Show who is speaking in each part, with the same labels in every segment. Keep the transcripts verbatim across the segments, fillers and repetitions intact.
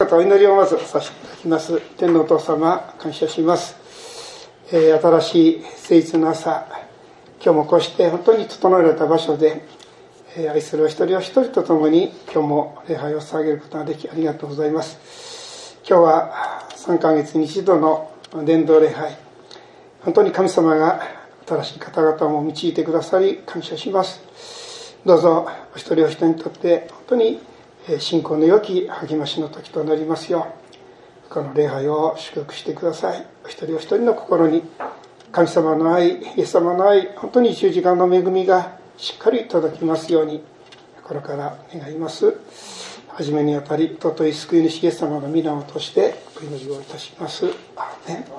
Speaker 1: 方お祈りをまずさせていただきます。天のお父様、感謝します。えー、新しい誠実な朝、今日もこうして本当に整えられた場所で、えー、愛するお一人お一人と共に今日も礼拝を捧げることができありがとうございます。今日はさんかげつに一度の伝道礼拝、本当に神様が新しい方々も導いてくださり感謝します。どうぞお一人お一人にとって本当に信仰の良き励ましの時となりますよう、この礼拝を祝福してください。お一人お一人の心に神様の愛、イエス様の愛、本当に十字架の恵みがしっかり届きますようにこれから願います。初めにあたり尊い救い主イエス様の皆を通してお祈りをいたします。アーメン。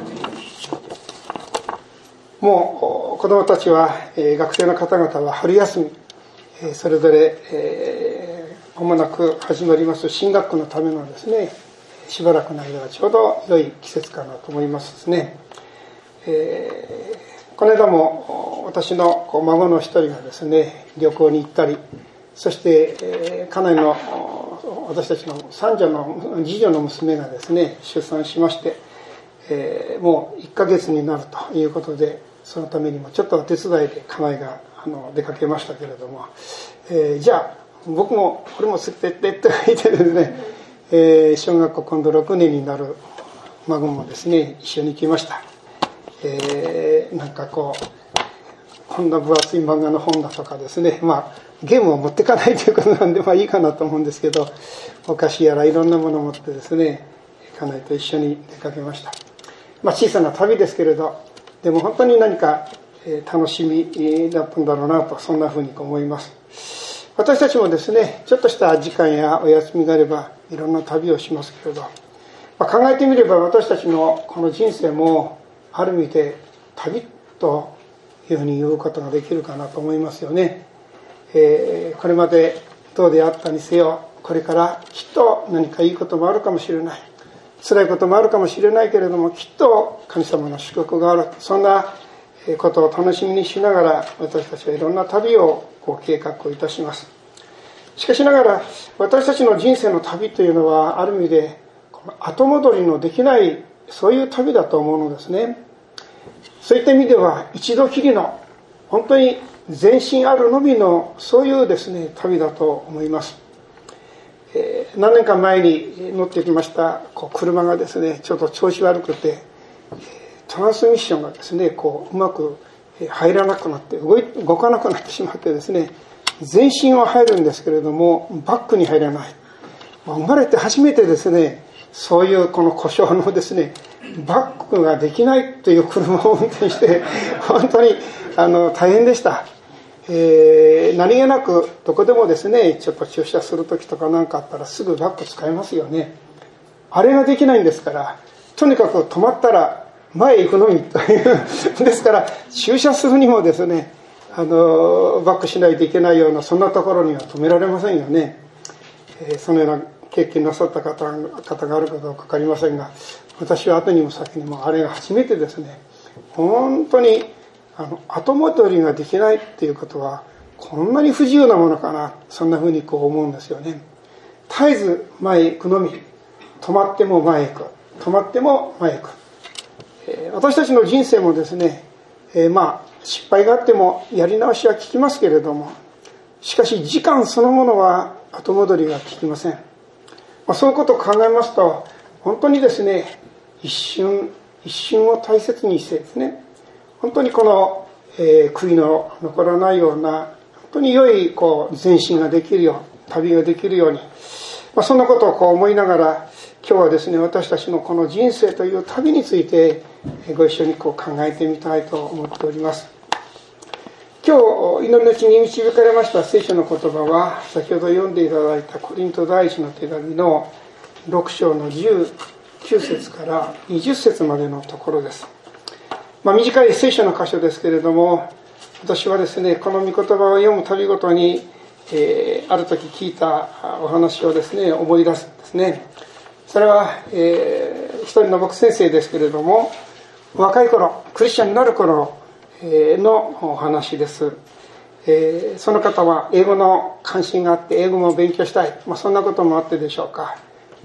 Speaker 1: もう子どもたちは、えー、学生の方々は春休み、えー、それぞれ、えー、間もなく始まります新学期のためのですね、しばらくの間がちょうど良い季節かなと思いますですね。えー、この間も私の孫の一人がですね、旅行に行ったり、そして、えー、家内の私たちの三女の次女の娘がですね、出産しまして、えー、もういっかげつになるということで、そのためにもちょっとお手伝いで家内があの出かけましたけれども、えー、じゃあ僕もこれも連れてってって言ってですね、えー、小学校今度ろくねんになる孫もですね一緒に来ました。えー、なんかこうこんな分厚い漫画の本だとかですね、まあゲームを持ってかないということなんでまあいいかなと思うんですけど、お菓子やらいろんなものを持ってですね家内と一緒に出かけました。まあ小さな旅ですけれど、でも本当に何か楽しみだったんだろうなと、そんなふうに思います。私たちもですね、ちょっとした時間やお休みがあればいろんな旅をしますけれど、まあ、考えてみれば私たちのこの人生もある意味で旅というふうに言うことができるかなと思いますよね。えー、これまでどうであったにせよ、これからきっと何かいいこともあるかもしれない、辛いこともあるかもしれないけれども、きっと神様の祝福がある、そんなことを楽しみにしながら私たちはいろんな旅をこう計画をいたします。しかしながら私たちの人生の旅というのはある意味で後戻りのできないそういう旅だと思うのですね。そういった意味では一度きりの本当に前進あるのみのそういうですね旅だと思います。えー、何年か前に乗ってきましたこう車がですねちょっと調子悪くて、トランスミッションがですねこううまく入らなくなって動い動かなくなってしまってですね、前進は入るんですけれどもバックに入らない。生まれて初めてですね、そういうこの故障のですねバックができないという車を運転して本当にあの大変でした。えー、何気なくどこでもですねちょっと駐車する時とか何かあったらすぐバック使えますよね。あれができないんですから、とにかく止まったら前へ行くのみというですから駐車するにもですねあのバックしないといけないようなそんなところには止められませんよね。えー、そのような経験なさった方方があるかどうか分かりませんが、私は後にも先にもあれが初めてですね、本当にあの後戻りができないっていうことはこんなに不自由なものかな、そんなふうにこう思うんですよね。絶えず前へ行くのみ、止まっても前へ行く、止まっても前へ行く。えー、私たちの人生もですね、えー、まあ失敗があってもやり直しは効きますけれども、しかし時間そのものは後戻りが効きません。まあ、そういうことを考えますと本当にですね一瞬一瞬を大切にしてですね、本当にこの、えー、悔いの残らないような本当に良いこう前進ができるよう、旅ができるように、まあ、そんなことをこう思いながら今日はですね私たちのこの人生という旅についてご一緒にこう考えてみたいと思っております。今日祈りのうちに導かれました聖書の言葉は先ほど読んでいただいたコリント第一の手紙のろく章のじゅうきゅう節からにじゅう節までのところです。まあ、短い聖書の箇所ですけれども、私はですねこの御言葉を読むたびごとに、えー、ある時聞いたお話をですね思い出すんですね。それは、えー、一人の牧先生ですけれども、若い頃クリスチャンになる頃のお話です。えー、その方は英語の関心があって英語も勉強したい、まあ、そんなこともあってでしょうか、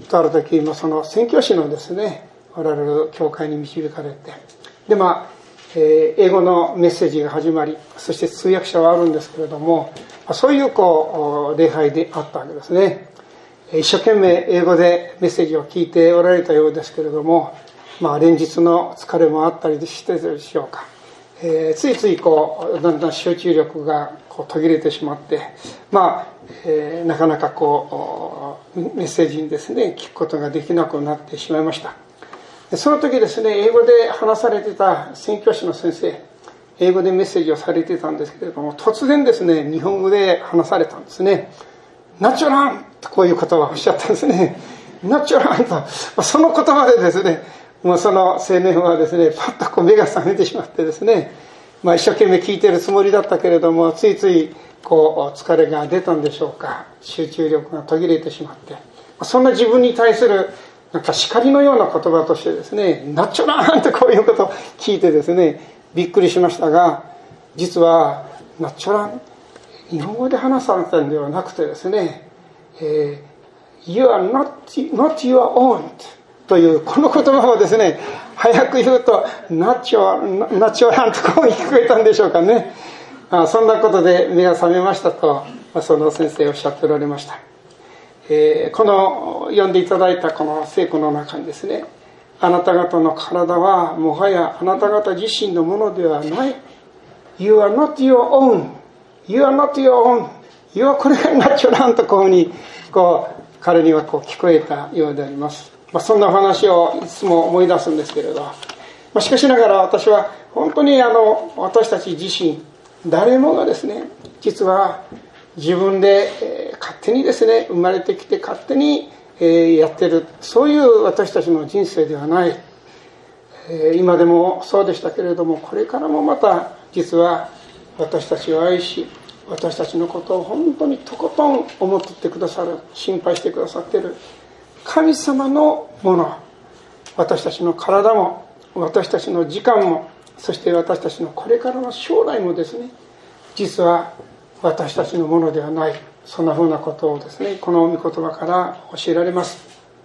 Speaker 1: とある時もその宣教師のですねおられる教会に導かれて、でまあ、えー、英語のメッセージが始まり、そして通訳者はあるんですけれども、そういうこう礼拝であったわけですね。一生懸命英語でメッセージを聞いておられたようですけれども、まあ連日の疲れもあったりしてるでしょうか。えー、ついついこうだんだん集中力がこう途切れてしまって、まあ、えー、なかなかこうメッセージにですね聞くことができなくなってしまいました。その時ですね、英語で話されてた宣教師の先生、英語でメッセージをされてたんですけれども、突然ですね日本語で話されたんですね。ナチュランとこういう言葉をおっしゃったんですね。ナチュランと、その言葉でですね、もうその青年はですね、パッとこう目が覚めてしまってですね、まあ一生懸命聞いているつもりだったけれども、ついついこう疲れが出たんでしょうか。集中力が途切れてしまって、そんな自分に対するなんか叱りのような言葉としてですね、ナチュランとこういうことを聞いてですね、びっくりしましたが、実はナチュラン、日本語で話されたんではなくてですね、えー、You are not, not your own というこの言葉をですね、早く言うとナチュラ、ナチュランとこう聞こえたんでしょうかね。あ、そんなことで目が覚めましたと、その先生おっしゃっておられました。えー、この読んでいただいたこの聖句の中にですね、あなた方の体はもはやあなた方自身のものではない。You are not your own.You are not your own. You are これがナチュランとこうにこう彼にはこう聞こえたようであります。まあ、そんなお話をいつも思い出すんですけれど、まあ、しかしながら私は本当にあの私たち自身誰もがですね、実は自分で、えー、勝手にですね生まれてきて勝手に、えー、やってる、そういう私たちの人生ではない、えー、今でもそうでしたけれども、これからもまた実は私たちを愛し、私たちのことを本当にとことん思っていってくださる、心配してくださっている神様のもの、私たちの体も私たちの時間も、そして私たちのこれからの将来もですね、実は私たちのものではない、そんなふうなことをですね、この御言葉から教えられます。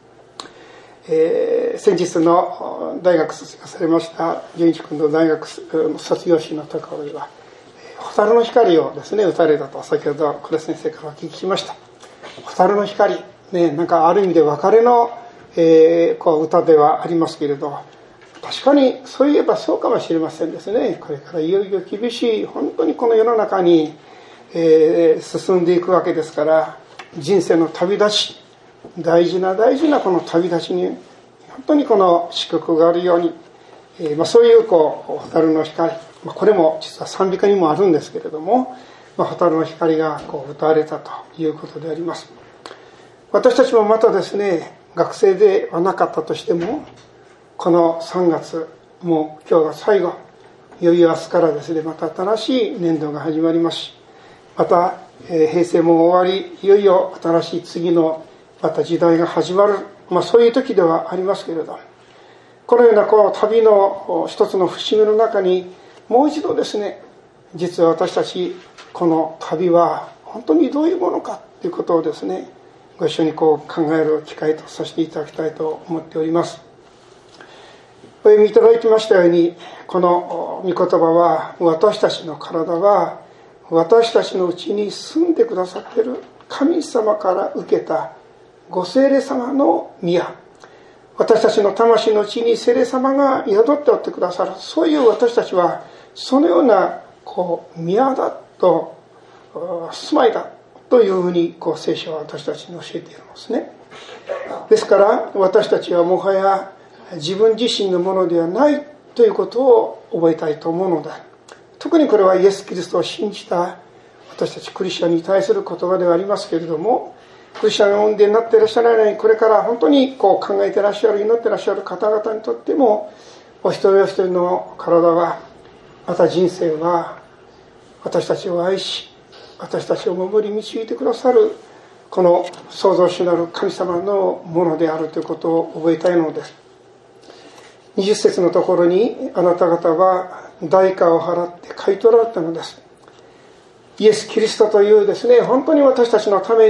Speaker 1: えー、先日の大学卒業されました純一君の大学卒業式のところでは蛍の光をですね打たれたと先ほど黒先生からお聞きしました。蛍の光ね、なんかある意味で別れの、えー、こう歌ではありますけれど、確かにそういえばそうかもしれませんですね。これからいよいよ厳しい本当にこの世の中に、えー、進んでいくわけですから、人生の旅立ち、大事な大事なこの旅立ちに本当にこの祝福があるように、えーまあ、そういうこう蛍の光、まあ、これも実は賛美歌にもあるんですけれども、まあ、蛍の光がこう歌われたということであります。私たちもまたですね、学生ではなかったとしても、このさんがつ、もう今日が最後、いよいよ明日からですね、また新しい年度が始まりますし、また、えー、平成も終わり、いよいよ新しい次のまた時代が始まる、まあ、そういう時ではありますけれど、このようなこう旅の一つの節目の中にもう一度ですね、実は私たちこの旅は本当にどういうものかということをですね、ご一緒にこう考える機会とさせていただきたいと思っております。お読みいただきましたように、この御言葉は、私たちの体は私たちのうちに住んでくださっている神様から受けたご聖霊様の宮、私たちの魂のうちに聖霊様が宿っておってくださる、そういう私たちはそのようなこう宮だと、住まいだというふうにこう聖書は私たちに教えているんですね。ですから私たちはもはや自分自身のものではないということを覚えたいと思うのだ。特にこれはイエス・キリストを信じた私たちクリスチャンに対する言葉ではありますけれども、クリスチャンの恩でになっていらっしゃらない、これから本当にこう考えていらっしゃる、祈っていらっしゃる方々にとっても、お一人お一人の体は、また人生は、私たちを愛し、私たちを守り導いてくださる、この創造主なる神様のものであるということを覚えたいのです。にじゅっ節のところに、あなた方は代価を払って買い取られたのです。イエス・キリストというですね、本当に私たちのために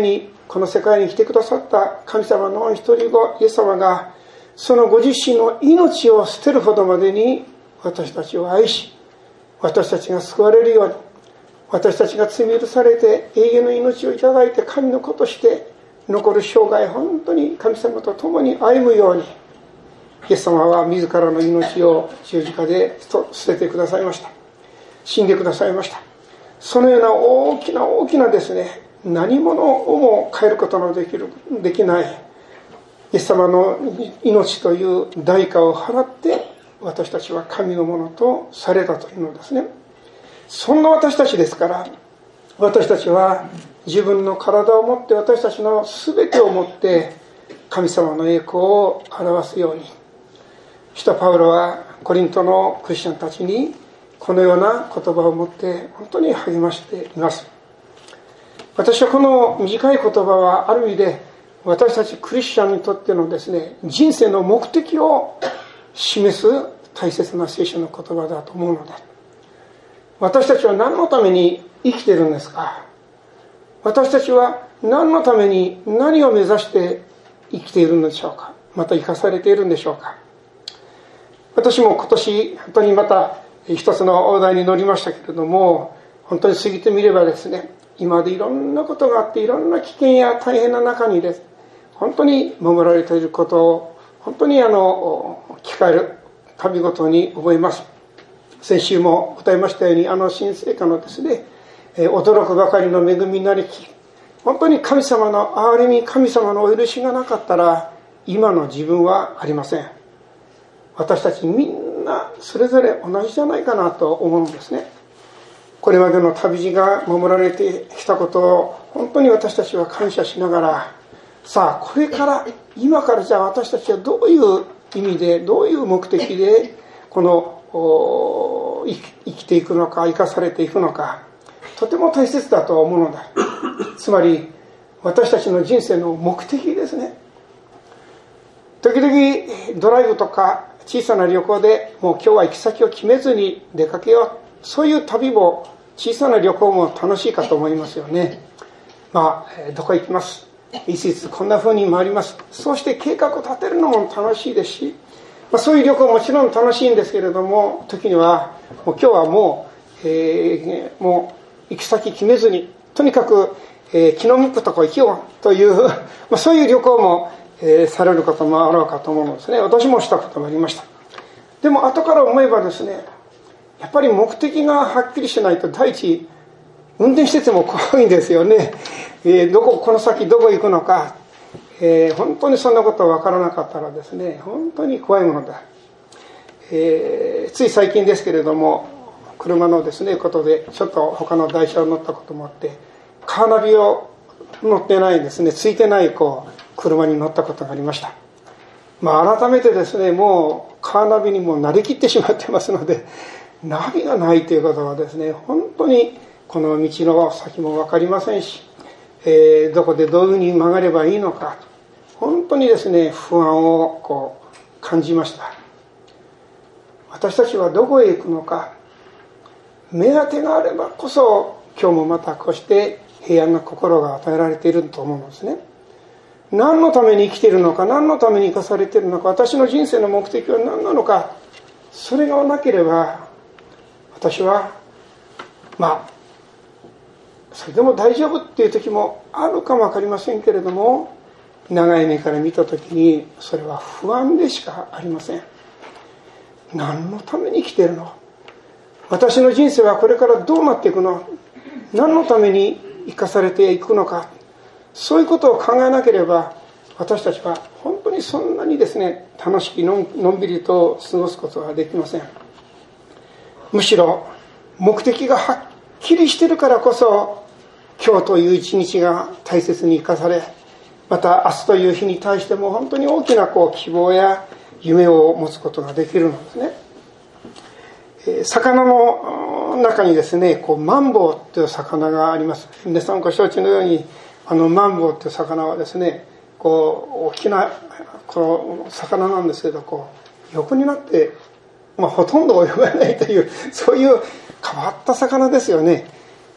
Speaker 1: この世界に来てくださった神様の一人子イエス様が、そのご自身の命を捨てるほどまでに私たちを愛し、私たちが救われるように、私たちが罪許されて永遠の命をいただいて神の子として残る生涯、本当に神様と共に歩むように、イエス様は自らの命を十字架で捨ててくださいました。死んでくださいました。そのような大きな大きなですね、何者をも変えることのできるできないイエス様の命という代価を払って私たちは神のものとされたというのですね。そんな私たちですから、私たちは自分の体を持って、私たちの全てを持って神様の栄光を表すように、使徒パウロはコリントのクリスチャンたちにこのような言葉を持って本当に励ましています。私はこの短い言葉はある意味で私たちクリスチャンにとってのですね、人生の目的を示す大切な聖書の言葉だと思うので、私たちは何のために生きているんですか？私たちは何のために何を目指して生きているのでしょうか？また生かされているんでしょうか？私も今年本当にまた一つの大台に乗りましたけれども、本当に過ぎてみればですね、今までいろんなことがあって、いろんな危険や大変な中にです、本当に守られていることを本当にあの聞かれるたびごとに覚えます。先週も歌いましたように、あの新聖歌のですね、驚くばかりの恵みなりき、本当に神様の憐れみ、神様のお許しがなかったら今の自分はありません。私たちみんなそれぞれ同じじゃないかなと思うんですね。これまでの旅路が守られてきたことを本当に私たちは感謝しながら、さあこれから今からじゃあ私たちはどういう意味で、どういう目的でこの生きていくのか、生かされていくのか、とても大切だと思うのだ。つまり私たちの人生の目的ですね。時々ドライブとか小さな旅行でもう今日は行き先を決めずに出かけよう、そういう旅も、小さな旅行も楽しいかと思いますよね。まあどこ行きます、いついつこんな風に回ります、そうして計画を立てるのも楽しいですし、まあ、そういう旅行もちろん楽しいんですけれども、時にはもう今日はもう、えー、もう行き先決めずにとにかく、えー、気の向くとこ行きようという、まあ、そういう旅行も、えー、されることもあろうかと思うのですね。私もしたこともありました。でも後から思えばですね、やっぱり目的がはっきりしないと、第一運転してても怖いんですよね。えー、どここの先どこ行くのか、えー、本当にそんなこと分からなかったらですね、本当に怖いものだ。えー、つい最近ですけれども、車のですねことでちょっと他の台車を乗ったこともあって、カーナビを乗ってないですね、ついてないこう車に乗ったことがありました。まあ改めてですね、もうカーナビにも慣れきってしまってますので、ナビがないということはですね、本当にこの道の先も分かりませんし、えー、どこでどういうふうに曲がればいいのか、本当にですね不安をこう感じました。私たちはどこへ行くのか、目当てがあればこそ今日もまたこうして平安な心が与えられていると思うんですね。何のために生きているのか、何のために生かされているのか、私の人生の目的は何なのか、それがなければ私はまあそれでも大丈夫っていう時もあるかも分かりませんけれども、長い目から見た時にそれは不安でしかありません。何のために生きているの、私の人生はこれからどうなっていくの、何のために生かされていくのか、そういうことを考えなければ私たちは本当にそんなにですね楽しくのん、のんびりと過ごすことはできません。むしろ目的がはっきりしているからこそ今日という一日が大切に生かされ、また明日という日に対しても本当に大きなこう希望や夢を持つことができるのですね。えー、魚の中にですねこうマンボウという魚があります。皆さんご承知のように、あのマンボウという魚はですね、こう大きなこの魚なんですけど、こう横になって、まあ、ほとんど泳がないという、そういう変わった魚ですよね。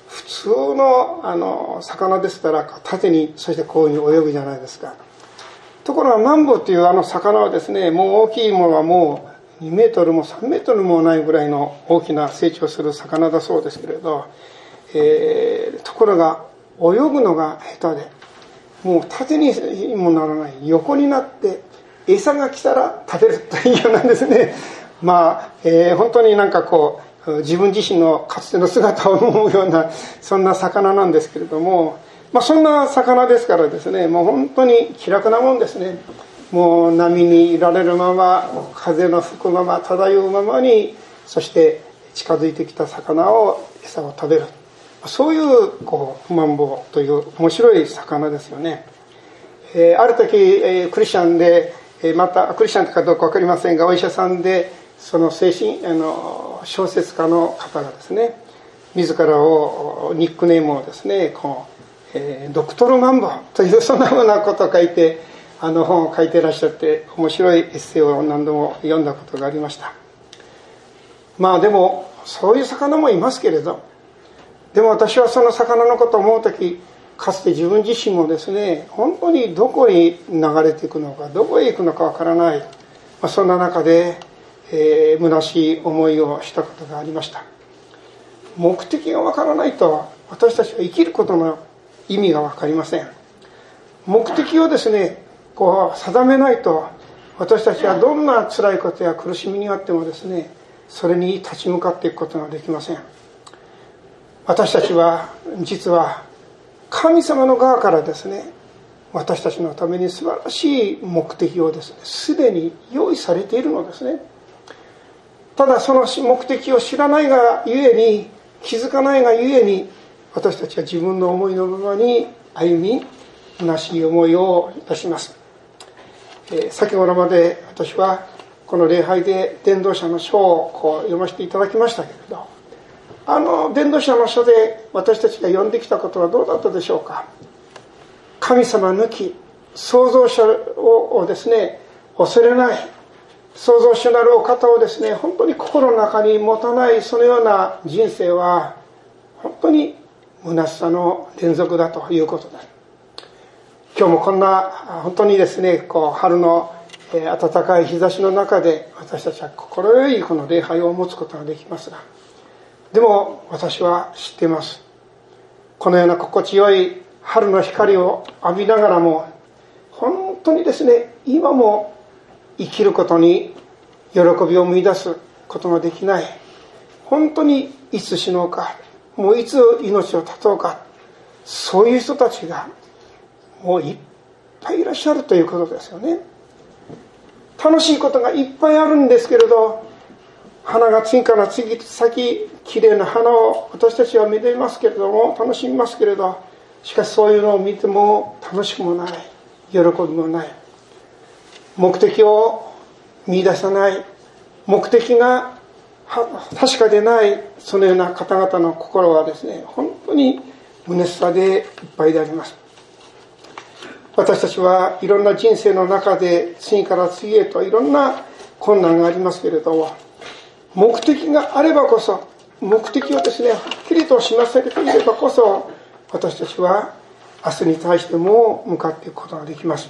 Speaker 1: 普通のあの魚でしたら縦にそしてこういうふうに泳ぐじゃないですか。ところがマンボウというあの魚はですね、もう大きいものはもうにメートルもさんメートルもないぐらいの大きな成長する魚だそうですけれど、えー、ところが泳ぐのが下手で、もう縦にもならない、横になって餌が来たら食べるというようなんですね。まあ、えー、本当になんかこう自分自身のかつての姿を思うようなそんな魚なんですけれども、まあ、そんな魚ですからですね、もう本当に気楽なもんですね。もう波にいられるまま、風の吹くまま、漂うままに、そして近づいてきた魚を餌を食べる、そういうこうマンボウという面白い魚ですよね。えー、ある時、えー、クリスチャンで、えー、またクリスチャンかどうか分かりませんが、お医者さんでその精神あの小説家の方がですね、自らをニックネームをですね、こう、えー、ドクトルマンボウというそんなふうなことを書いて、あの本を書いていらっしゃって、面白いエッセイを何度も読んだことがありました。まあでもそういう魚もいますけれど、でも私はその魚のことを思うとき、かつて自分自身もですね、本当にどこに流れていくのか、どこへ行くのかわからない、まあ、そんな中で、えー、虚しい思いをしたことがありました。目的がわからないと、私たちは生きることの意味がわかりません。目的をですね、こう定めないと、私たちはどんな辛いことや苦しみにあってもですね、それに立ち向かっていくことができません。私たちは実は神様の側からですね、私たちのために素晴らしい目的をですね、すでに用意されているのですね。ただその目的を知らないがゆえに、気づかないがゆえに、私たちは自分の思いのままに歩み、虚しい思いをいたします。えー、先ほどまで私はこの礼拝で伝道者の書をこう読ませていただきましたけれど、あの伝道者の書で私たちが読んできたことはどうだったでしょうか。神様抜き、創造者をですね、恐れない、創造主なるお方をですね、本当に心の中に持たない、そのような人生は本当に虚しさの連続だということです。今日もこんな本当にですね、こう春の暖かい日差しの中で私たちは心よいこの礼拝を持つことができますが、でも私は知っています。このような心地よい春の光を浴びながらも、本当にですね、今も生きることに喜びを見出すことができない、本当にいつ死のうか、もういつ命を絶とうか、そういう人たちがもういっぱいいらっしゃるということですよね。楽しいことがいっぱいあるんですけれど、花が次から次先きれいな花を私たちは見ていますけれども、楽しみますけれど、しかしそういうのを見ても楽しくもない、喜びもない、目的を見出さない、目的が確かでない、そのような方々の心はですね、本当に虚しさでいっぱいであります。私たちはいろんな人生の中で次から次へといろんな困難がありますけれども、目的があればこそ、目的をですね、はっきりと示されていればこそ、私たちは明日に対しても向かっていくことができます。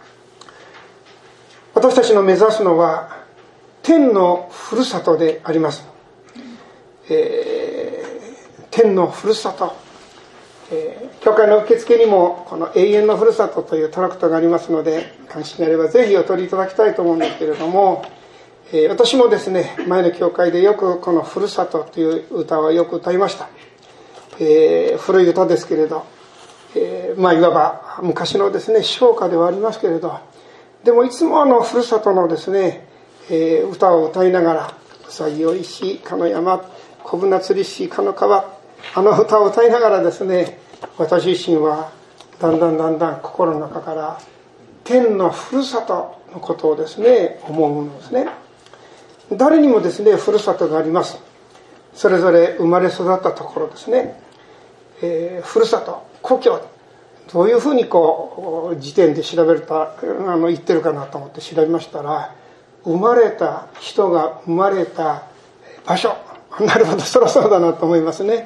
Speaker 1: 私たちの目指すのは天のふるさとであります。えー、天のふるさと、えー、教会の受付にもこの永遠のふるさとというトラクトがありますので、関心があればぜひお取りいただきたいと思うんですけれども、えー、私もですね、前の教会でよくこのふるさとという歌はよく歌いました。えー、古い歌ですけれど、えー、まあいわば昔のですね、唱歌ではありますけれど、でもいつもあのふるさとのですね、えー、歌を歌いながら、うさぎおいしいかの山、小舟釣りしかの川、あの歌を歌いながらですね、私自身はだんだんだんだん心の中から天のふるさとのことをですね、思うものですね。誰にもですね、ふるさとがあります。それぞれ生まれ育ったところですね、えー、ふるさと、故郷、どういうふうにこう辞典で調べるとあの言ってるかなと思って調べましたら、生まれた人が生まれた場所、なるほど、そりゃそうだなと思いますね。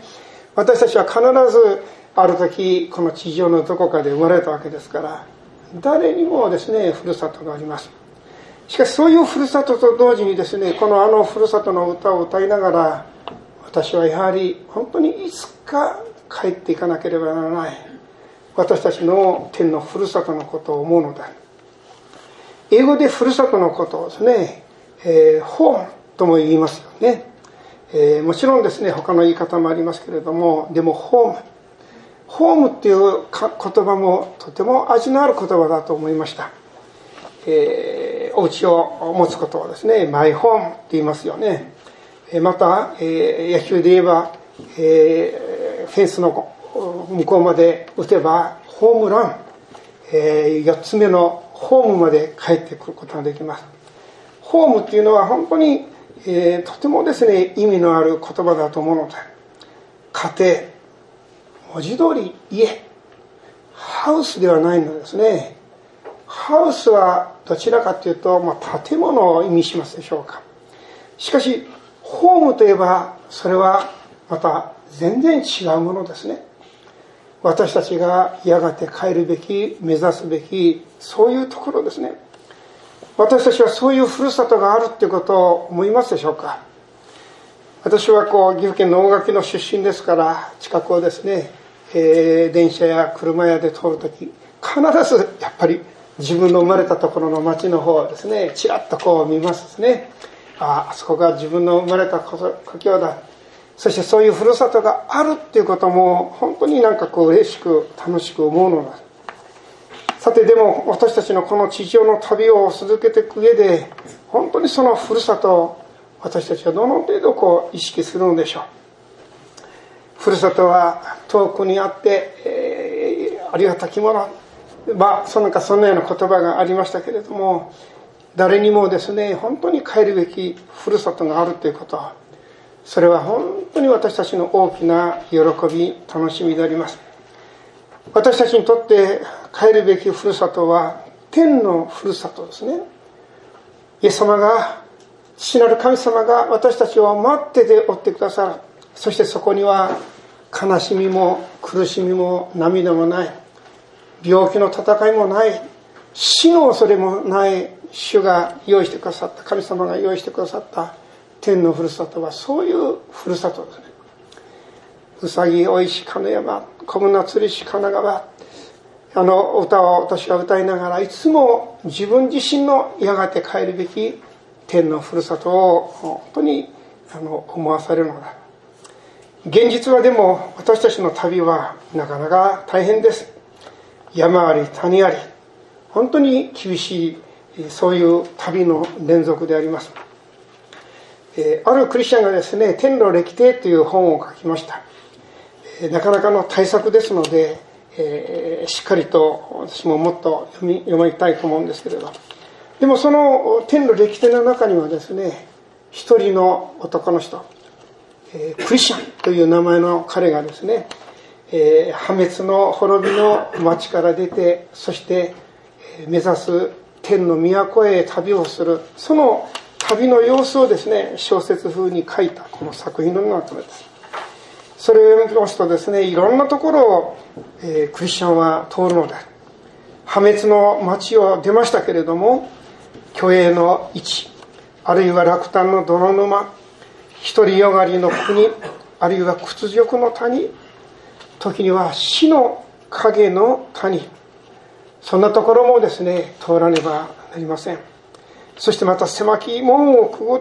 Speaker 1: 私たちは必ずある時この地上のどこかで生まれたわけですから、誰にもですねふるさとがあります。しかしそういうふるさとと同時にですね、このあのふるさとの歌を歌いながら、私はやはり本当にいつか帰っていかなければならない、私たちの天のふるさとのことを思うのだ。英語でふるさとのことをですね、えー、ホームとも言いますよね。えー、もちろんですね他の言い方もありますけれども、でもホームホームっていう言葉もとても味のある言葉だと思いました。えー、お家を持つことをですねマイホームって言いますよね。また、えー、野球で言えば、えー、フェンスの向こうまで打てばホームラン、えー、よっつめのホームまで帰ってくることができます。ホームっていうのは本当に、えー、とてもですね意味のある言葉だと思うので、家庭、文字通り家、ハウスではないのですね。ハウスはどちらかというと、まあ、建物を意味しますでしょうか。しかしホームといえばそれはまた全然違うものですね。私たちがやがて帰るべき、目指すべき、そういうところですね。私たちはそういうふるさとがあるっていうことを思いますでしょうか。私はこう岐阜県の大垣の出身ですから、近くをですね、えー、電車や車屋で通るとき、必ずやっぱり自分の生まれたところの町の方をですね、ちらっとこう見ますですね。ああ、あそこが自分の生まれた故郷だ。そしてそういうふるさとがあるっていうことも本当になんかこう嬉しく楽しく思うのだ。さてでも私たちのこの地上の旅を続けていく上で、本当にそのふるさとを私たちはどの程度こう意識するのでしょう。ふるさとは遠くにあって、えー、ありがたきもの、まあそのかそんなような言葉がありましたけれども、誰にもですね本当に帰るべきふるさとがあるということ、それは本当に私たちの大きな喜び、楽しみであります。私たちにとって帰るべきふるさとは天のふるさとですね。イエス様が、父なる神様が私たちを待ってておってくださる。そしてそこには悲しみも苦しみも涙もない、病気の戦いもない、死の恐れもない主が用意してくださった、神様が用意してくださった天のふるさとはそういうふるさとですね。うさぎおいしかの山、小舟釣りしかな川、あの歌を私は歌いながらいつも自分自身のやがて帰るべき天のふるさとを本当にあの思わされるのだ。現実はでも私たちの旅はなかなか大変です。山あり谷あり、本当に厳しいそういう旅の連続であります。えー、あるクリスチャンがですね、天路歴定という本を書きました。えー、なかなかの大作ですので、えー、しっかりと私ももっと読み、読みたいと思うんですけれど、でもその天路歴定の中にはですね、一人の男の人、えー、クリスチャンという名前の彼がですね、えー、破滅の滅びの町から出て、そして目指す天の都へ旅をする、その旅の様子をですね小説風に書いたこの作品の中です。それを読みますとですね、いろんなところを、えー、クリスチャンは通るので、破滅の町を出ましたけれども、虚栄の位置、あるいは落胆の泥沼、独りよがりの国、あるいは屈辱の谷、時には死の影の谷、そんなところもですね通らねばなりません。そしてまた狭き門をくぐって、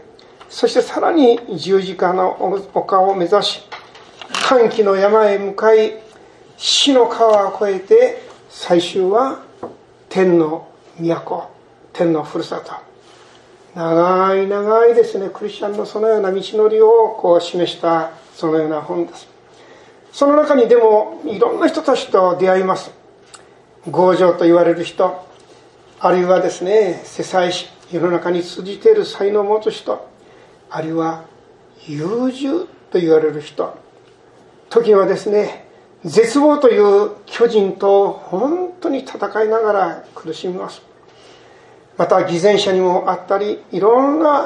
Speaker 1: そしてさらに十字架の丘を目指し、歓喜の山へ向かい、死の川を越えて、最終は天の都、天のふるさと。長い長いですね、クリスチャンのそのような道のりをこう示したそのような本です。その中にでもいろんな人たちと出会います。強情と言われる人、あるいはですね世妻子、世の中に通じている才能を持つ人、あるいは優柔と言われる人、時にはですね絶望という巨人と本当に戦いながら苦しみます。また偽善者にもあったり、いろんな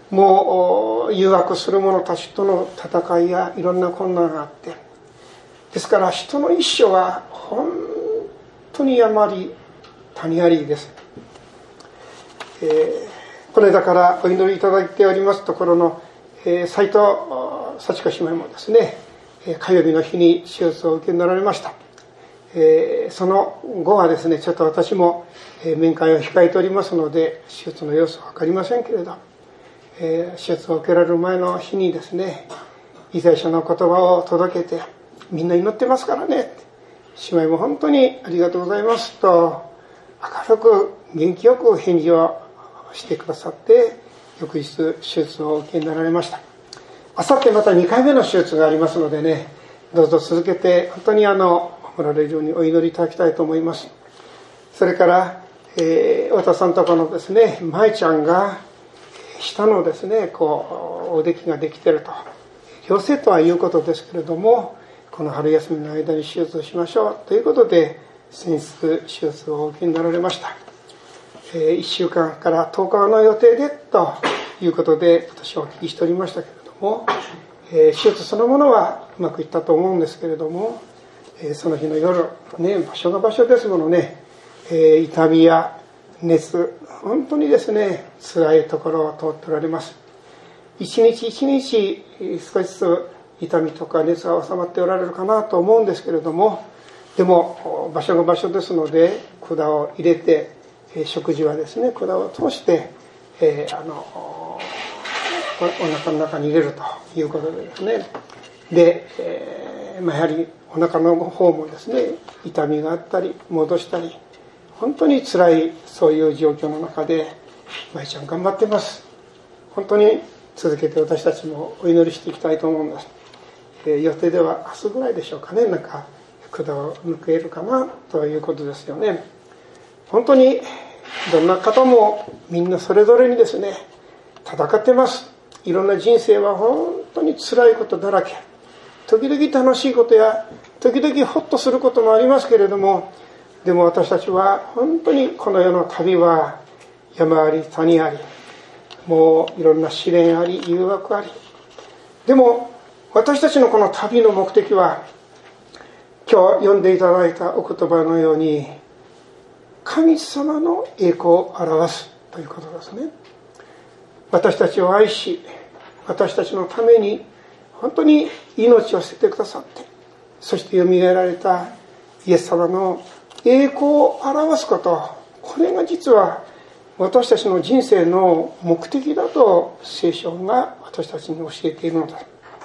Speaker 1: もう誘惑する者たちとの戦いやいろんな困難があって、ですから人の一生は本当に山あり谷ありです。えー、これだからお祈りいただいておりますところの、えー、斉藤幸子姉妹もですね、火曜日の日に手術を受けになられました。えー、その後はですね、ちょっと私も面会を控えておりますので手術の様子は分かりませんけれど、えー、手術を受けられる前の日にですね、遺罪者の言葉を届けて、みんな祈ってますからね、姉妹も本当にありがとうございますと明るく元気よく返事をしてくださって、翌日手術を受けになられました。あさってまたにかいめの手術がありますのでね、どうぞ続けて本当にあの守られるようにお祈りいただきたいと思います。それから、えー、太田さんとこのですね、舞ちゃんが下のですね、こうおできができていると、良性とはいうことですけれども、この春休みの間に手術をしましょうということで先日手術をお受けになられました。えー、いっしゅうかんからとおかの予定でということで私はお聞きしておりましたけれども、えー、手術そのものはうまくいったと思うんですけれども、えー、その日の夜、ね、場所が場所ですものね、えー、痛みや熱、本当にですね辛いところを通っておられます。一日一日少しずつ痛みとか熱が収まっておられるかなと思うんですけれども、でも場所が場所ですので管を入れて、食事はですね管を通して、えー、あのお腹の中に入れるということでですね、で、えーまあ、やはりお腹の方もですね痛みがあったり戻したり、本当に辛いそういう状況の中で舞ちゃん頑張ってます。本当に続けて私たちもお祈りしていきたいと思うんです。えー、予定では明日ぐらいでしょうかね、なんか管を抜けるかなということですよね。本当にどんな方もみんなそれぞれにですね戦ってます。いろんな人生は本当に辛いことだらけ、時々楽しいことや時々ホッとすることもありますけれども、でも私たちは本当にこの世の旅は山あり谷あり、もういろんな試練あり誘惑あり、でも私たちのこの旅の目的は今日読んでいただいたお言葉のように神様の栄光を表すということですね。私たちを愛し、私たちのために本当に命を捨ててくださって、そしてよみがえられたイエス様の栄光を表すこと、これが実は私たちの人生の目的だと聖書が私たちに教えているのだ。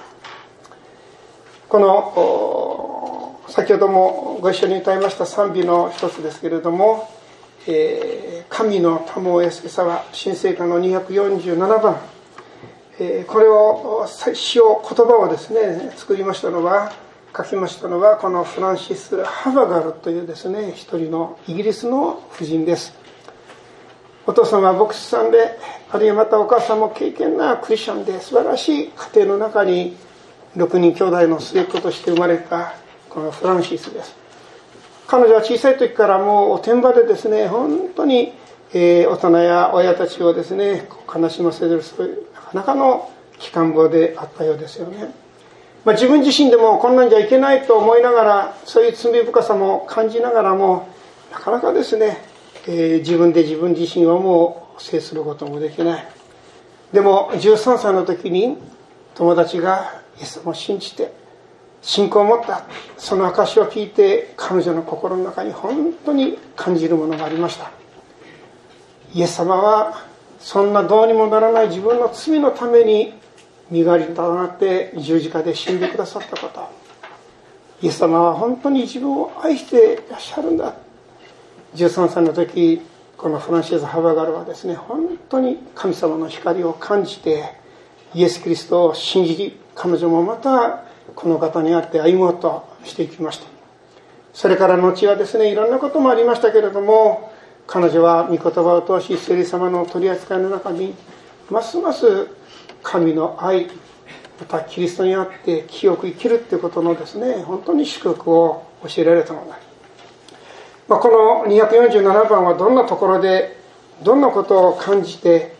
Speaker 1: この先ほどもご一緒に歌いました賛美の一つですけれども、えー、神の賜物すさは新聖歌のにひゃくよんじゅうななばん、えー、これを詩を言葉をですね作りましたのは書きましたのはこのフランシス・ハバガルというですね一人のイギリスの婦人です。お父さんは牧師さんで、あるいはまたお母さんも敬虔なクリスチャンで、素晴らしい家庭の中にろくにん兄弟の末っ子として生まれたこのフランシスです。彼女は小さい時からもうおてんばでですね、本当に、えー、大人や親たちをですね悲しませる、そういうなかなかの機関棒であったようですよね。まあ、自分自身でもこんなんじゃいけないと思いながら、そういう罪深さも感じながらも、なかなかですね、えー、自分で自分自身をもう制することもできない。でもじゅうさんさいの時に友達がイエス様を信じて信仰を持った、その証を聞いて彼女の心の中に本当に感じるものがありました。イエス様はそんなどうにもならない自分の罪のために身代わりとなって十字架で死んでくださったこと、イエス様は本当に自分を愛していらっしゃるんだ。じゅうさんさいの時、このフランシス・ハバガルはですね、本当に神様の光を感じてイエス・キリストを信じ、彼女もまたこの方にあって歩もうとしていきました。それから後はですね、いろんなこともありましたけれども、彼女は御言葉を通し聖霊様の取り扱いの中にますます神の愛、またキリストにあって清く生きるということのですね、本当に祝福を教えられたのです。まあ、このにひゃくよんじゅうななばんはどんなところでどんなことを感じて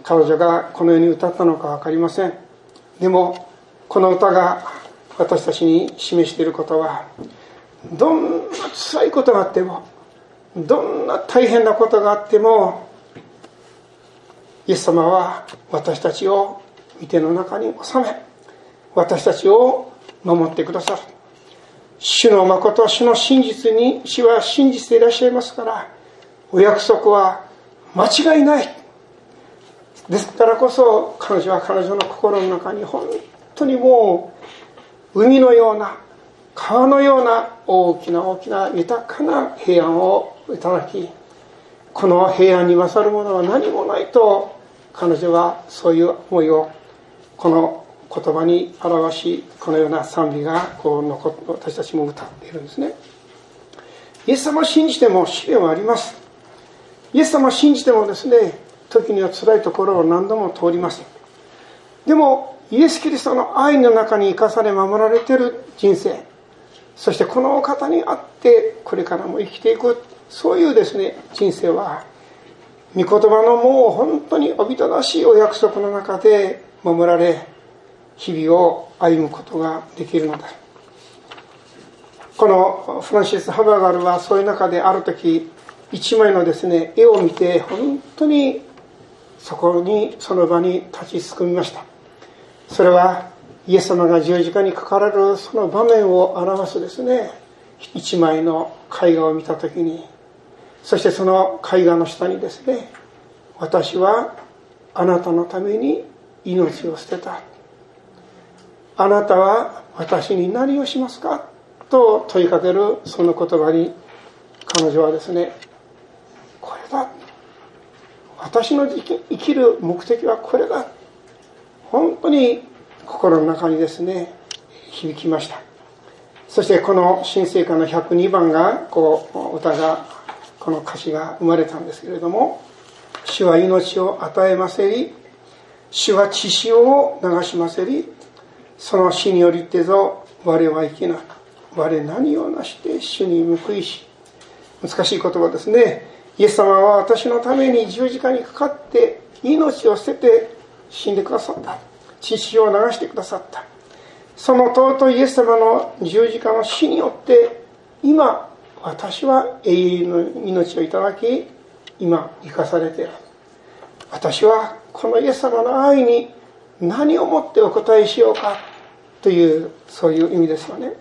Speaker 1: 彼女がこのように歌ったのか分かりません。でもこの歌が私たちに示していることは、どんな辛いことがあっても、どんな大変なことがあっても、イエス様は私たちを御手の中に収め、私たちを守ってくださる。主の誠、主の真実に主は真実でいらっしゃいますから、お約束は間違いない。ですからこそ彼女は彼女の心の中に本当にもう海のような川のような大きな大きな豊かな平安をいただき、この平安に勝るものは何もないと彼女はそういう思いをこの言葉に表し、このような賛美がこう残って私たちも歌っているんですね。イエス様を信じても試練はあります。イエス様を信じてもですね、時には辛いところを何度も通ります。でもイエス・キリストの愛の中に生かされ守られている人生、そしてこのお方にあってこれからも生きていく、そういうですね人生は、御言葉のもう本当におびただしいお約束の中で守られ、日々を歩むことができるのだ。このフランシス・ハバガルはそういう中である時、一枚のですね絵を見て本当にそこにその場に立ちすくみました。それはイエス様が十字架にかかられるその場面を表すですね一枚の絵画を見たときに、そしてその絵画の下にですね、私はあなたのために命を捨てた、あなたは私に何をしますかと問いかけるその言葉に、彼女はですね、これだ、私の生きる目的はこれだ、本当に心の中にですね響きました。そしてこの新聖歌のひゃくにばんがこう歌がこの歌詞が生まれたんですけれども、主は命を与えませり、主は血潮を流しませり、その死によりてぞ我は生きな、我何をなして主に報いし。難しい言葉ですね。イエス様は私のために十字架にかかって命を捨てて死んでくださった、血潮を流してくださった。その尊いイエス様の十字架の死によって今私は永遠の命をいただき、今生かされている。私はこのイエス様の愛に何をもってお答えしようかという、そういう意味ですよね。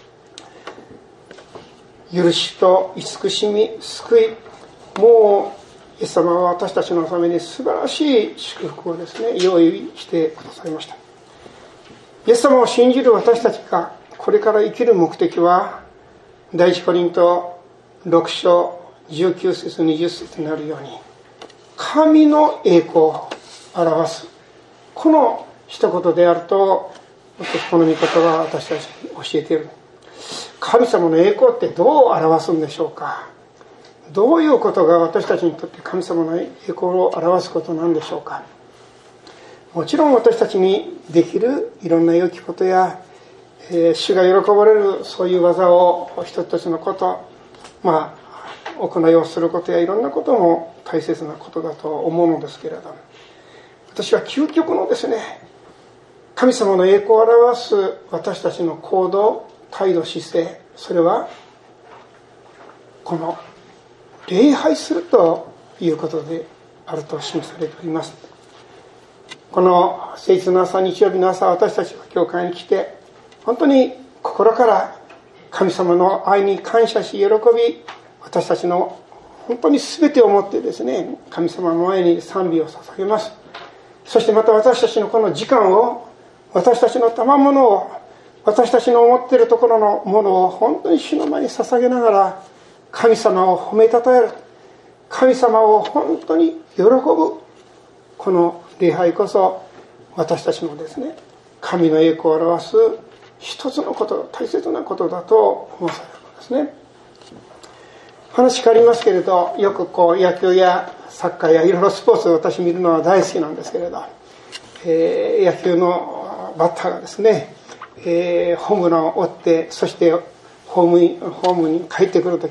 Speaker 1: 許しと慈しみ、救い、もうイエス様は私たちのために素晴らしい祝福をですね用意してくださいました。イエス様を信じる私たちがこれから生きる目的は、第一コリントろく章じゅうきゅう節にじゅっ節になるように、神の栄光を表すこの一言であると、この御言葉は私たちに教えている。神様の栄光ってどう表すんでしょうか。どういうことが私たちにとって神様の栄光を表すことなんでしょうか。もちろん私たちにできるいろんな良きことや、えー、主が喜ばれるそういう技を一つ一つのこと、まあ行いをすることやいろんなことも大切なことだと思うのですけれども、私は究極のですね、神様の栄光を表す私たちの行動、態度、姿勢、それはこの礼拝するということであると信じされております。この聖日の朝、日曜日の朝、私たちは教会に来て本当に心から神様の愛に感謝し喜び、私たちの本当に全てをもってですね、神様の前に賛美を捧げます。そしてまた私たちのこの時間を、私たちの賜物を、私たちの思っているところのものを本当に主の前に捧げながら神様を褒めたたえる、神様を本当に喜ぶ、この礼拝こそ私たちのですね、神の栄光を表す一つのこと、大切なことだと思わされるのですね。話変わりますけれど、よくこう野球やサッカーやいろいろスポーツを私見るのは大好きなんですけれど、えー、野球のバッターがですね、えー、ホームランを打って、そしてホームに、ホームに帰ってくるとき、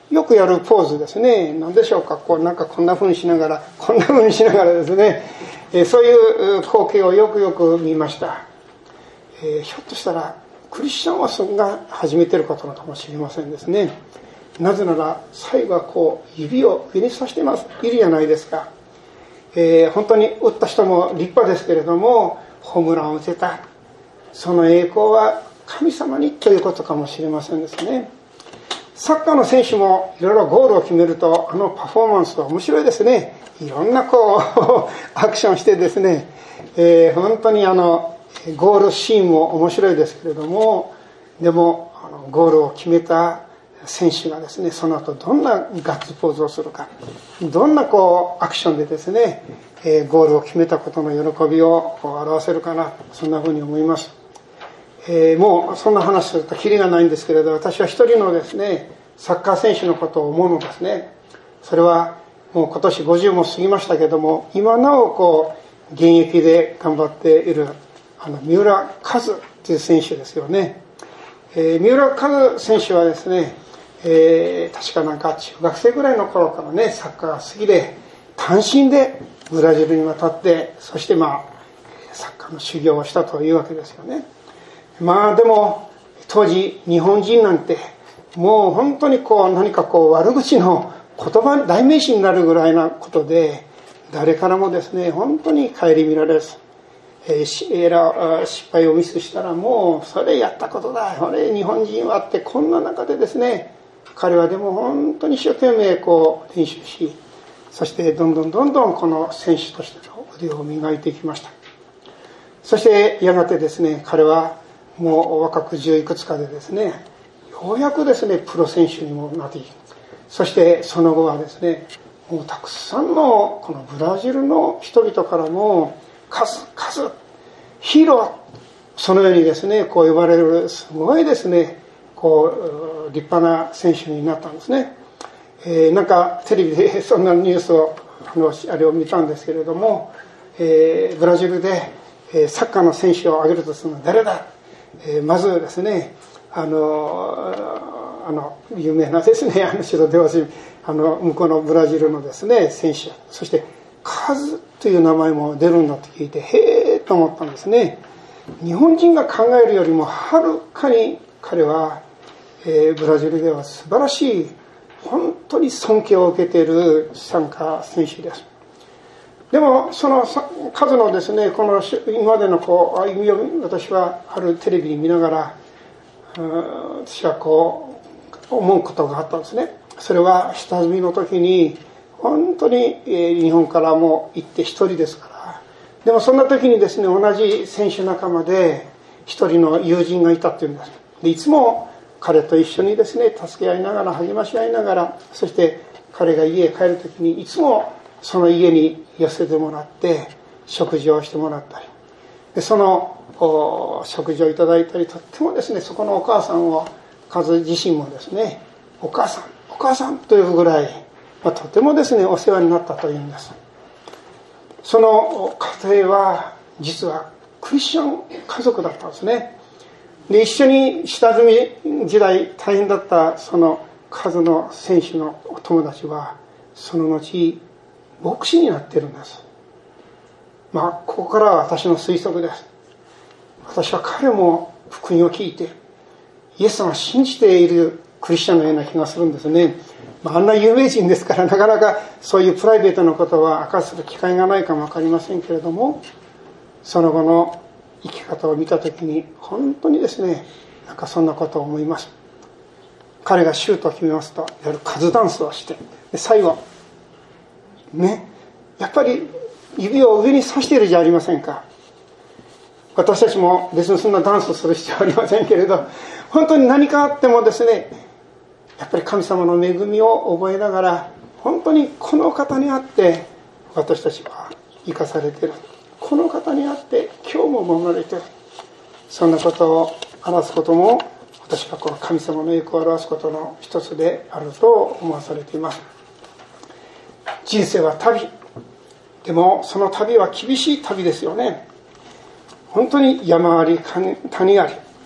Speaker 1: よくやるポーズですね。何でしょうか。こうなんかこんな風にしながら、こんな風にしながらですね、えー、そういう光景をよくよく見ました。えー、ひょっとしたらクリスチャンはそんが始めてることなのかもしれませんですね。なぜなら最後はこう指を上にさしてますいるじゃないですか。えー、本当に打った人も立派ですけれども、ホームランを打てた、その栄光は神様にということかもしれませんですね。サッカーの選手もいろいろゴールを決めると、あのパフォーマンスは面白いですね。いろんなこうアクションしてですね、えー、本当にあのゴールシーンも面白いですけれども、でもあのゴールを決めた選手がですね、その後どんなガッツポーズをするか、どんなこうアクションでですね、えー、ゴールを決めたことの喜びを表せるかな、そんなふうに思います。えー、もうそんな話するとキリがないんですけれど、私は一人のですねサッカー選手のことを思うのですね。それはもう今年ごじゅうも過ぎましたけども、今なおこう現役で頑張っているあの三浦和という選手ですよね。えー、三浦和選手はですね、えー、確かなんか中学生ぐらいの頃からねサッカーが好きで、単身でブラジルに渡って、そしてまあサッカーの修行をしたというわけですよね。まあでも当時日本人なんてもう本当にこう何かこう悪口の言葉代名詞になるぐらいなことで、誰からもですね本当に顧みられず、えー、エラー失敗をミスしたらもうそれやったことだ、それ日本人はって、こんな中でですね彼はでも本当に一生懸命こう練習し、そしてどんどんどんどんこの選手としての腕を磨いていきました。そしてやがてですね彼はもう若く十いくつかでですね、ようやくですねプロ選手にもなっていく。そしてその後はですね、もうたくさんのこのブラジルの人々からも数々ヒーロー、そのようにですねこう呼ばれるすごいですねこう立派な選手になったんですね。えー、なんかテレビでそんなニュースをあのあれを見たんですけれども、えー、ブラジルでサッカーの選手を挙げるとするのは誰だ、えー、まずですねあのあの有名なですねあの白手橋あの向こうのブラジルのですね選手、そしてカズという名前も出るんだと聞いて、へえと思ったんですね。日本人が考えるよりもはるかに彼は、えー、ブラジルでは素晴らしい、本当に尊敬を受けているサッカー選手です。でもその数のですねこの今までのこう歩みを私はあるテレビに見ながら、私はこう思うことがあったんですね。それは下積みの時に本当に日本からも行って一人ですから、でもそんな時にですね同じ選手仲間で一人の友人がいたっていうんです。でいつも彼と一緒にですね助け合いながら励まし合いながら、そして彼が家へ帰る時にいつもその家に寄せてもらって食事をしてもらったり、でその食事をいただいたり、とってもですねそこのお母さんをカズ自身もですねお母さんお母さんというぐらい、まあ、とてもですねお世話になったというんです。その家庭は実はクリスチャン家族だったんですね。で一緒に下積み時代大変だったそのカズの選手のお友達はその後牧師になっているんです。まあここからは私の推測です。私は彼も福音を聞いてイエス様を信じているクリスチャンのような気がするんですね。まあ、あんな有名人ですからなかなかそういうプライベートなことは明かす機会がないかも分かりませんけれども、その後の生き方を見たときに本当にですねなんかそんなことを思います。彼がシュートを決めますといわゆるカズダンスをして、で最後ねやっぱり指を上に刺しているじゃありませんか。私たちも別にそんなダンスをする必要はありませんけれど、本当に何かあってもですねやっぱり神様の恵みを覚えながら、本当にこの方にあって私たちは生かされている、この方にあって今日も守られている、そんなことを表すことも私はこの神様の栄光を表すことの一つであると思わされています。人生は旅でも、その旅は厳しい旅ですよね。本当に山あり谷あり、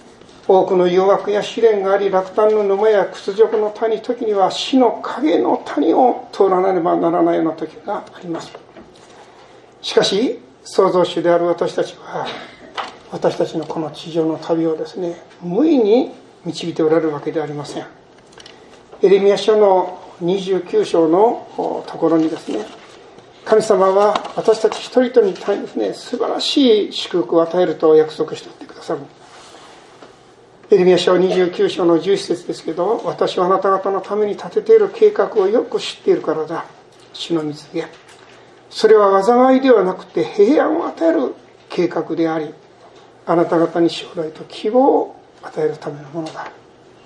Speaker 1: 多くの誘惑や試練があり、落胆の沼や屈辱の谷、時には死の影の谷を通らなければならないような時があります。しかし創造主である私たちは、私たちのこの地上の旅をですね、無意に導いておられるわけではありません。エレミヤ書のにじゅうきゅう章のところにですね、神様は私たち一人一人に対してですね、素晴らしい祝福を与えると約束していてくださる。エレミヤ書にじゅうきゅう章のじゅういち節ですけど、私はあなた方のために立てている計画をよく知っているからだ、主の蜜げ。それは災いではなくて平安を与える計画であり、あなた方に将来と希望を与えるためのものだ。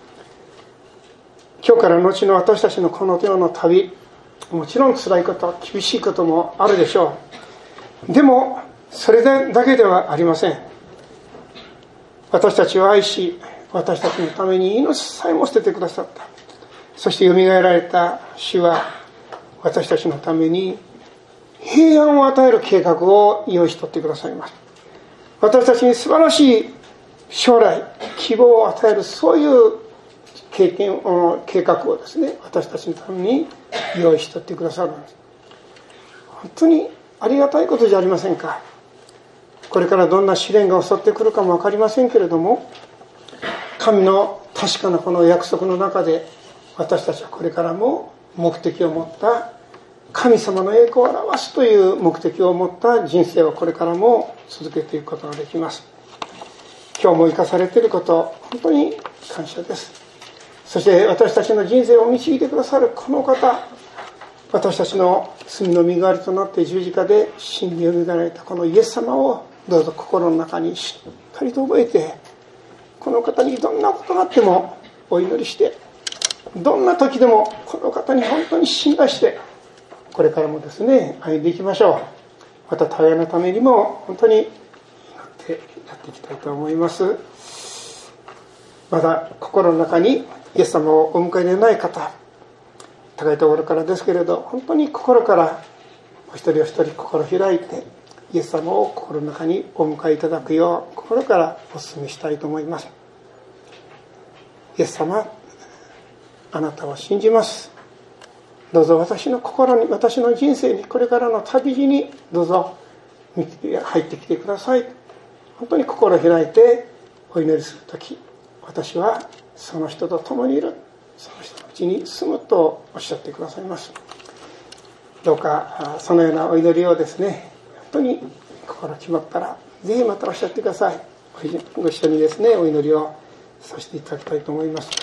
Speaker 1: 今日から後の私たちのこの世の旅、もちろん辛いこと、厳しいこともあるでしょう。でもそれだけではありません。私たちを愛し、私たちのために命さえも捨ててくださった。そして蘇られた主は私たちのために平安を与える計画を用意しとってくださいます。私たちに素晴らしい将来、希望を与える、そういう経験を、計画をですね、私たちのために用意しとってくださるんです。本当にありがたいことじゃありませんか。これからどんな試練が襲ってくるかも分かりませんけれども、神の確かなこの約束の中で、私たちはこれからも目的を持った神様の栄光を表すという目的を持った人生をこれからも続けていくことができます。今日も生かされていること、本当に感謝です。そして私たちの人生を導いてくださるこの方、私たちの罪の身代わりとなって十字架で死んでよみがえられたこのイエス様をどうぞ心の中にしっかりと覚えて、この方にどんなことがあってもお祈りして、どんな時でもこの方に本当に信頼して、これからもですね、歩んでいきましょう。また互いのためにも本当に祈ってやっていきたいと思います。まだ心の中にイエス様をお迎えでない方、高いところからですけれど、本当に心からお一人お一人心開いて、イエス様を心の中にお迎えいただくよう心からお勧めしたいと思います。イエス様、あなたを信じます。どうぞ私の心に、私の人生に、これからの旅路にどうぞ入ってきてください。本当に心を開いてお祈りするとき、私はその人と共にいる、その人のうちに住むとおっしゃってくださいます。どうかそのようなお祈りをですね、本当に心決まったらぜひまたおっしゃってください。ご一緒にですね、お祈りをさせていただきたいと思います。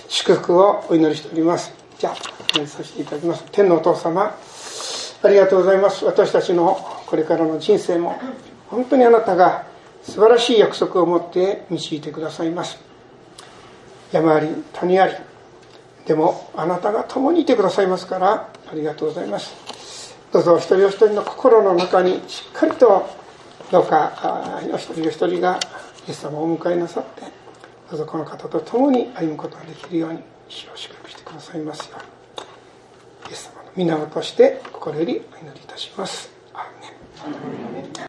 Speaker 1: 祝福をお祈りしております。じゃあお祈りさせていただきます。天のお父様、ありがとうございます。私たちのこれからの人生も本当にあなたが素晴らしい約束を持って導いてくださいます。山あり谷あり、でもあなたが共にいてくださいますからありがとうございます。どうぞお一人お一人の心の中にしっかりと、どうかお一人お一人がイエス様をお迎えなさって、どうぞこの方と共に歩むことができるように主を祝福してくださいますよう、イエス様の皆をとして心よりお祈りいたします。アーメン。